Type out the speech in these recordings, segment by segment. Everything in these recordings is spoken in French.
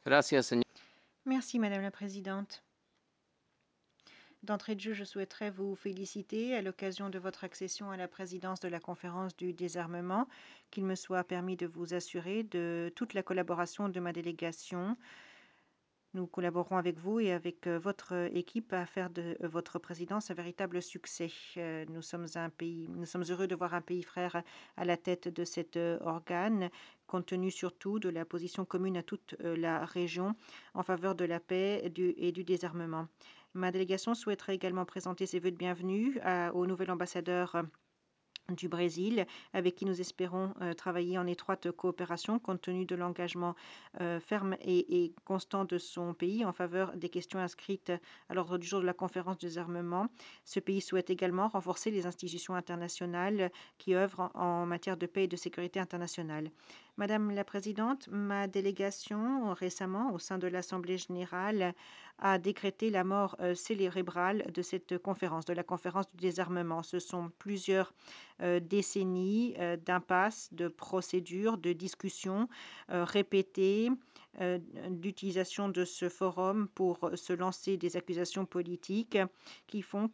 Gracias, señor. Merci, Madame la Présidente. D'entrée de jeu, je souhaiterais vous féliciter à l'occasion de votre accession à la présidence de la conférence du désarmement, qu'il me soit permis de vous assurer de toute la collaboration de ma délégation. Nous collaborerons avec vous et avec votre équipe à faire de votre présidence un véritable succès. Nous sommes heureux de voir un pays frère à la tête de cet organe, compte tenu surtout de la position commune à toute la région en faveur de la paix et du désarmement. Ma délégation souhaiterait également présenter ses vœux de bienvenue au nouvel ambassadeur du Brésil, avec qui nous espérons travailler en étroite coopération compte tenu de l'engagement ferme et constant de son pays en faveur des questions inscrites à l'ordre du jour de la conférence des armements. Ce pays souhaite également renforcer les institutions internationales qui œuvrent en matière de paix et de sécurité internationale. Madame la Présidente, ma délégation récemment au sein de l'Assemblée générale a décrété la mort cérébrale de cette conférence, de la conférence du désarmement. Ce sont plusieurs décennies d'impasse, de procédures, de discussions répétées, d'utilisation de ce forum pour se lancer des accusations politiques qui font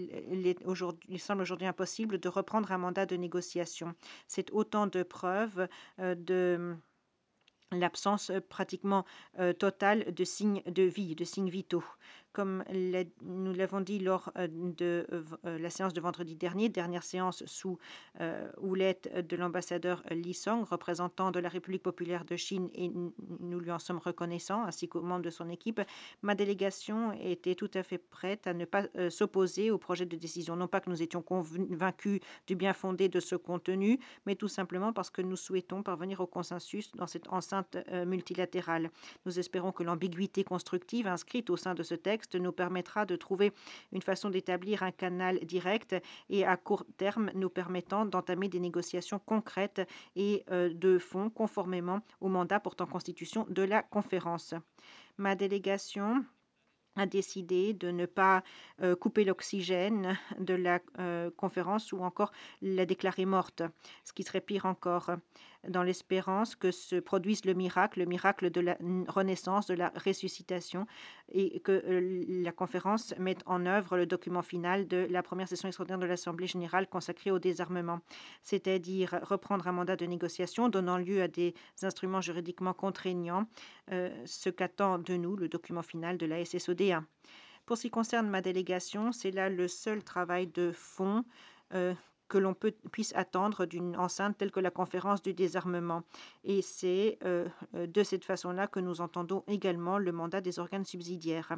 il semble aujourd'hui impossible de reprendre un mandat de négociation. C'est autant de preuves de l'absence pratiquement totale de signes de vie, de signes vitaux. Comme nous l'avons dit lors de la séance de vendredi dernier, dernière séance sous houlette de l'ambassadeur Li Song, représentant de la République populaire de Chine, et nous lui en sommes reconnaissants, ainsi qu'aux membres de son équipe, ma délégation était tout à fait prête à ne pas s'opposer au projet de décision. Non pas que nous étions convaincus du bien fondé de ce contenu, mais tout simplement parce que nous souhaitons parvenir au consensus dans cette enceinte multilatérale. Nous espérons que l'ambiguïté constructive inscrite au sein de ce texte nous permettra de trouver une façon d'établir un canal direct et à court terme nous permettant d'entamer des négociations concrètes et de fond conformément au mandat portant constitution de la conférence. Ma délégation a décidé de ne pas couper l'oxygène de la conférence ou encore la déclarer morte, ce qui serait pire encore, dans l'espérance que se produise le miracle de la renaissance, de la ressuscitation, et que la conférence mette en œuvre le document final de la première session extraordinaire de l'Assemblée générale consacrée au désarmement, c'est-à-dire reprendre un mandat de négociation donnant lieu à des instruments juridiquement contraignants, ce qu'attend de nous le document final de la SSODA. Pour ce qui concerne ma délégation, c'est là le seul travail de fond que l'on puisse attendre d'une enceinte telle que la conférence du désarmement. Et c'est de cette façon-là que nous entendons également le mandat des organes subsidiaires.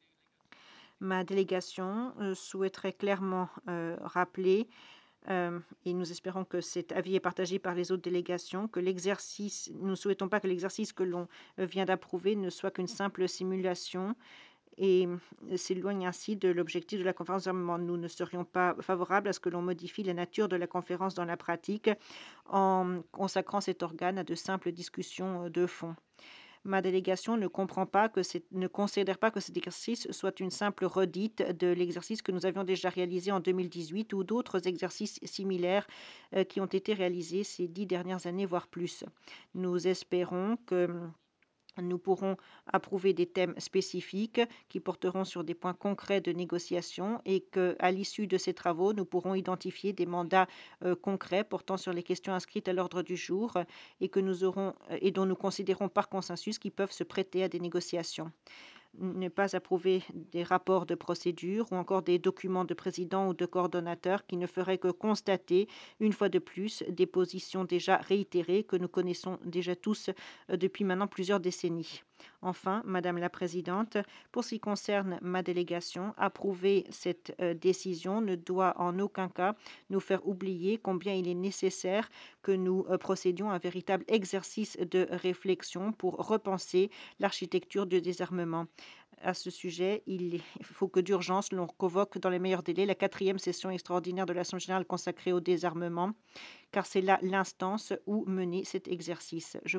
Ma délégation souhaiterait clairement rappeler et nous espérons que cet avis est partagé par les autres délégations, que nous ne souhaitons pas que l'exercice que l'on vient d'approuver ne soit qu'une simple simulation et s'éloigne ainsi de l'objectif de la conférence d'armement. Nous ne serions pas favorables à ce que l'on modifie la nature de la conférence dans la pratique en consacrant cet organe à de simples discussions de fond. Ma délégation ne considère pas que cet exercice soit une simple redite de l'exercice que nous avions déjà réalisé en 2018 ou d'autres exercices similaires qui ont été réalisés ces 10 dernières années, voire plus. Nous espérons que nous pourrons approuver des thèmes spécifiques qui porteront sur des points concrets de négociation et qu'à l'issue de ces travaux, nous pourrons identifier des mandats concrets portant sur les questions inscrites à l'ordre du jour et que nous aurons et dont nous considérons par consensus qu'ils peuvent se prêter à des négociations. Ne pas approuver des rapports de procédure ou encore des documents de président ou de coordonnateur qui ne feraient que constater, une fois de plus, des positions déjà réitérées que nous connaissons déjà tous depuis maintenant plusieurs décennies. Enfin, Madame la Présidente, pour ce qui concerne ma délégation, approuver cette décision ne doit en aucun cas nous faire oublier combien il est nécessaire que nous procédions à un véritable exercice de réflexion pour repenser l'architecture du désarmement. À ce sujet, il faut que d'urgence l'on convoque dans les meilleurs délais la 4e session extraordinaire de l'Assemblée générale consacrée au désarmement, car c'est là l'instance où mener cet exercice.